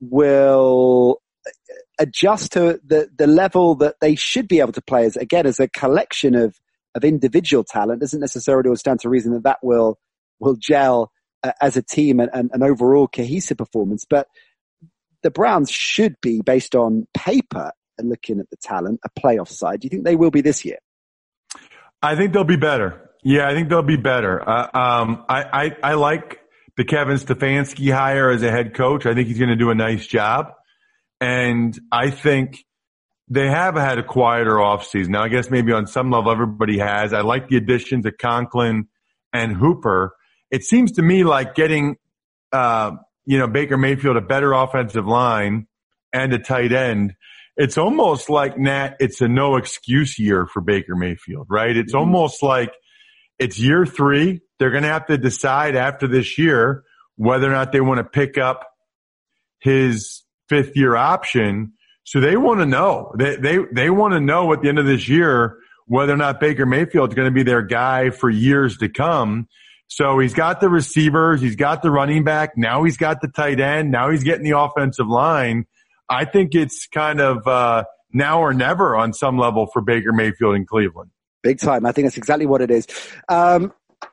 will adjust to the, the level that they should be able to play as, again, as a collection of, of individual talent? Doesn't necessarily stand to reason that that will, will gel uh, as a team and, and an overall cohesive performance. But the Browns should be, based on paper and looking at the talent, a playoff side. Do you think they will be this year? I think they'll be better. Yeah, I think they'll be better. Uh, um, I, I, I like the Kevin Stefanski hire as a head coach. I think he's going to do a nice job. And I think they have had a quieter offseason. Now, I guess maybe on some level everybody has. I like the additions of Conklin and Hooper. It seems to me like getting, uh, you know, Baker Mayfield a better offensive line and a tight end. It's almost like, Nat, it's a no excuse year for Baker Mayfield, right? It's mm-hmm. almost like it's year three. They're going to have to decide after this year whether or not they want to pick up his fifth year option. So they want to know. They they they want to know at the end of this year whether or not Baker Mayfield is going to be their guy for years to come. So he's got the receivers, he's got the running back, now he's got the tight end, now he's getting the offensive line. I think it's kind of uh, now or never on some level for Baker Mayfield in Cleveland. Big time. I think that's exactly what it is. Um,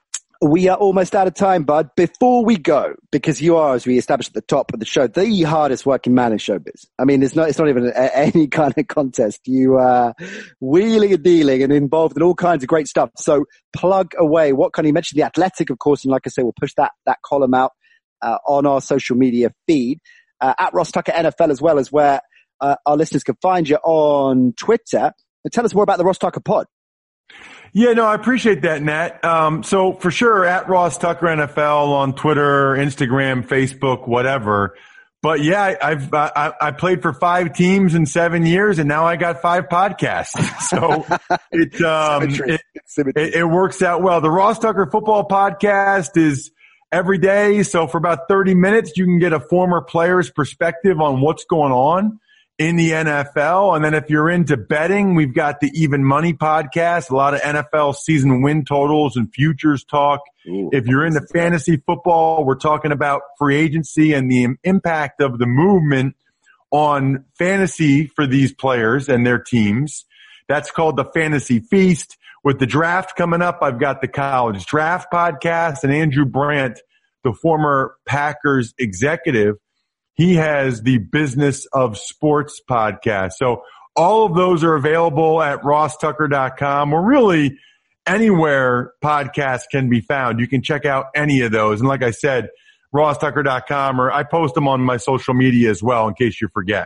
we are almost out of time, bud. Before we go, because you are, as we established at the top of the show, the hardest working man in showbiz. I mean, it's not, it's not even a, any kind of contest. You are wheeling and dealing and involved in all kinds of great stuff. So plug away. What can you mention? The Athletic, of course, and like I say, we'll push that, that column out uh, on our social media feed. Uh, at Ross Tucker N F L as well, as where uh, our listeners can find you on Twitter. And tell us more about the Ross Tucker Pod. Yeah, no, I appreciate that, Nat. Um, so for sure, at Ross Tucker N F L on Twitter, Instagram, Facebook, whatever. But yeah, I've I, I played for five teams in seven years, and now I got five podcasts. So it, um, it, it it works out well. The Ross Tucker Football Podcast is every day. So for about thirty minutes, you can get a former player's perspective on what's going on in the N F L. And then if you're into betting, we've got the Even Money podcast, a lot of N F L season win totals and futures talk. Ooh, if you're into fantasy football, we're talking about free agency and the impact of the movement on fantasy for these players and their teams. That's called the Fantasy Feast. With the draft coming up, I've got the College Draft podcast, and Andrew Brandt, the former Packers executive, he has the Business of Sports podcast. So all of those are available at ross tucker dot com, or really anywhere podcasts can be found. You can check out any of those. And like I said, ross tucker dot com, or I post them on my social media as well in case you forget.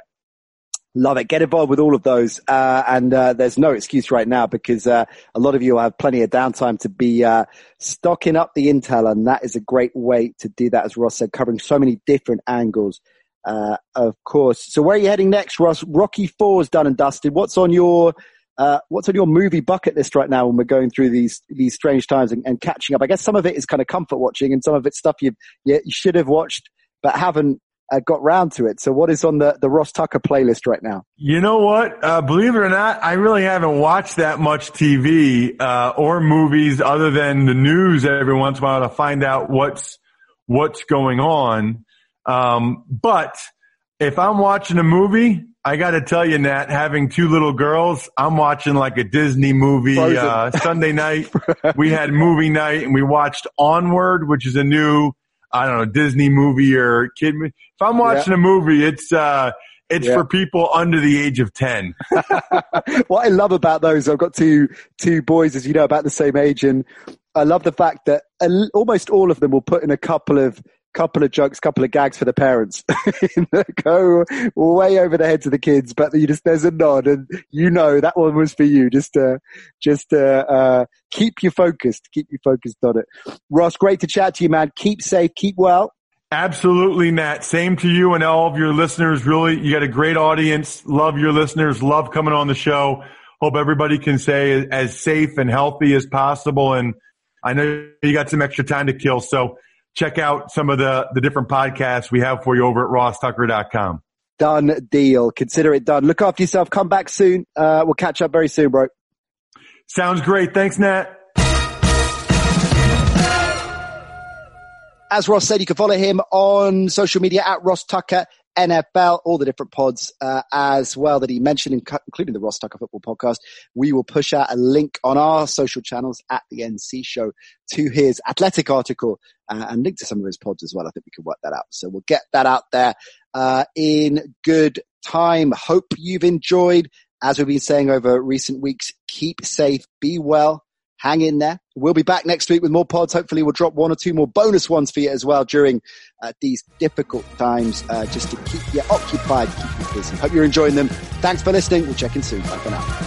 Love it. Get involved with all of those. Uh, and, uh, there's no excuse right now because, uh, a lot of you will have plenty of downtime to be, uh, stocking up the intel. And that is a great way to do that, as Ross said, covering so many different angles, uh, of course. So where are you heading next, Ross? Rocky Four's done and dusted. What's on your, uh, what's on your movie bucket list right now when we're going through these, these strange times and, and catching up? I guess some of it is kind of comfort watching and some of it's stuff you've, you, you should have watched, but haven't, Uh, got round to it. So what is on the, the Ross Tucker playlist right now? You know what? Uh, believe it or not, I really haven't watched that much T V, uh, or movies other than the news every once in a while to find out what's, what's going on. Um, but if I'm watching a movie, I got to tell you, Nat, having two little girls, I'm watching like a Disney movie. Uh, Sunday night, we had movie night and we watched Onward, which is a new, I don't know, Disney movie or kid movie. If I'm watching yeah. a movie, it's, uh, it's yeah. for people under the age of ten. What I love about those, I've got two, two boys, as you know, about the same age. And I love the fact that almost all of them will put in a couple of, couple of jokes, couple of gags for the parents that go way over the heads of the kids, but you just, there's a nod and you know that one was for you. Just, uh, just, uh, uh, keep you focused, keep you focused on it. Ross, great to chat to you, man. Keep safe, keep well. Absolutely, Nat. Same to you and all of your listeners. Really, you got a great audience. Love your listeners. Love coming on the show. Hope everybody can stay as safe and healthy as possible. And I know you got some extra time to kill, so check out some of the, the different podcasts we have for you over at ross tucker dot com. Done deal. Consider it done. Look after yourself. Come back soon. Uh, we'll catch up very soon, bro. Sounds great. Thanks, Nat. As Ross said, you can follow him on social media at Ross Tucker N F L, all the different pods uh, as well that he mentioned, including the Ross Tucker Football Podcast. We will push out a link on our social channels at the N C Show to his Athletic article uh, and link to some of his pods as well. I think we can work that out. So we'll get that out there uh, in good time. Hope you've enjoyed, as we've been saying over recent weeks, keep safe, be well, hang in there. We'll be back next week with more pods. Hopefully we'll drop one or two more bonus ones for you as well during uh, these difficult times, uh, just to keep you occupied, keep you busy. Hope you're enjoying them. Thanks for listening. We'll check in soon. Bye for now.